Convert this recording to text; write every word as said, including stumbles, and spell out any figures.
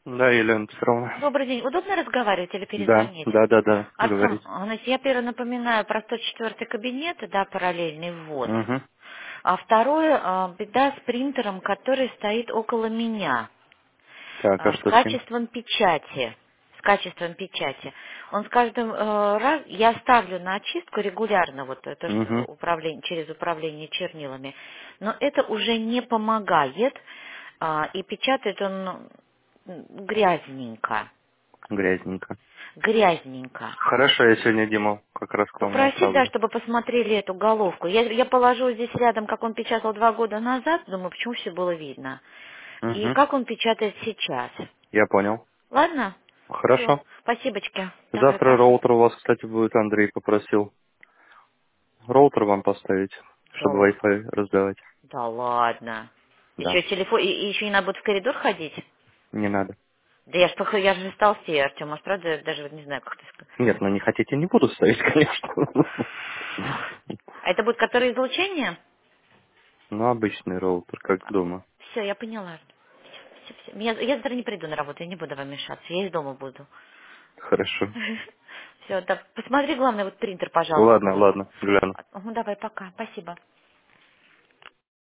Да, Елена Петровна. Добрый день. Удобно разговаривать или Да, перезвонить? да, да, да, Артем, говорите. значит, я первое напоминаю про сто четвёртый кабинет, да, параллельный ввод. Угу. А второе, а, беда с принтером, который стоит около меня, Так, а а, с что с ним? качеством печати. С качеством печати. Он с каждым э, раз, я ставлю на очистку регулярно, вот э, то, что Угу. управление, через управление чернилами, но это уже не помогает, а, и печатает он м, грязненько. Грязненько. Грязненько. Хорошо, я сегодня Диму как раз к вам Попросить, да, направлю. чтобы посмотрели эту головку. Я, я положу здесь рядом, как он печатал два года назад, думаю, почему все было видно. И Угу. как он печатает сейчас. Я понял. Ладно? Все. Хорошо. Спасибочки. Давай, Завтра пока. роутер у вас, кстати, будет, Андрей попросил. Роутер вам поставить, Да, чтобы Wi-Fi раздавать. да ладно. Да, Еще телефон, и, и еще не надо будет в коридор ходить? не надо. Да я ж, пох- я же толстее, Артем, может, правда, я даже вот не знаю, как это сказать. Нет, ну не хотите, не буду ставить, конечно. А это будет который излучение? Ну, обычный роутер, как дома. Все, я поняла. Все, все. Я, я завтра не приду на работу, я не буду вам мешаться, я из дома буду. Хорошо. Все, да, посмотри, главное, вот принтер, Ладно, пожалуйста. ладно, гляну. Ну, давай, пока, спасибо.